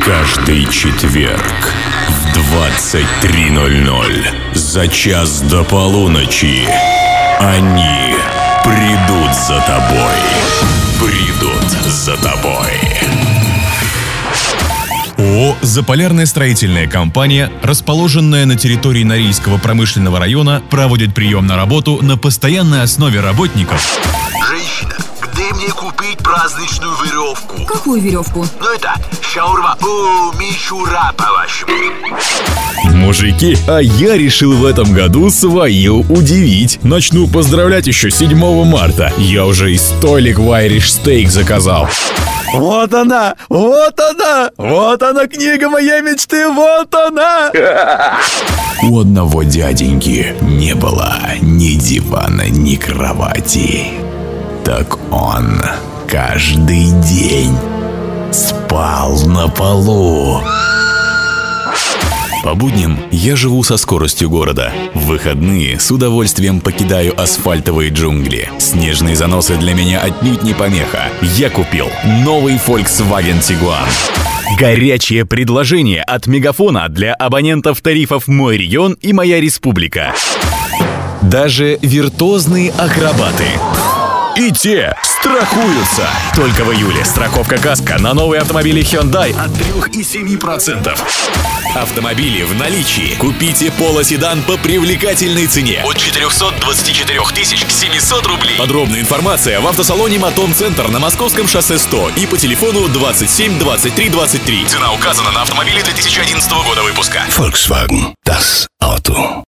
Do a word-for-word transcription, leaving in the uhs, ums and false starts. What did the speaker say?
Каждый четверг в двадцать три ноль ноль за час до полуночи они придут за тобой. Придут за тобой. ООО «Заполярная строительная компания», расположенная на территории Норильского промышленного района, проводит прием на работу на постоянной основе работников. Женщина, где мне купить праздничную веревку? Какую веревку? Ну это, шаурма, о, мишура по-вашему. Мужики, а я решил в этом году свою удивить. Начну поздравлять еще седьмого марта. Я уже и столик в Irish Steak заказал. Вот она, вот она, вот она, книга моей мечты, вот она. У одного дяденьки не было ни дивана, ни кровати. Так он каждый день спал на полу. По будням я живу со скоростью города. В выходные с удовольствием покидаю асфальтовые джунгли. Снежные заносы для меня отнюдь не помеха. Я купил новый Volkswagen Tiguan. Горячее предложение от Мегафона для абонентов тарифов «Мой регион» и «Моя республика». Даже виртуозные акробаты и те страхуются. Только в июле страховка КАСКО на новые автомобили Hyundai от три и семь процентов. Автомобили в наличии. Купите полоседан по привлекательной цене от четырехсот двадцати четырёх тысяч к семисот рублей. Подробная информация в автосалоне Матон Центр на Московском шоссе сто и по телефону двадцать семь двадцать три двадцать три. Цена указана на автомобиле две тысячи одиннадцатого года выпуска. Volkswagen. Das Auto.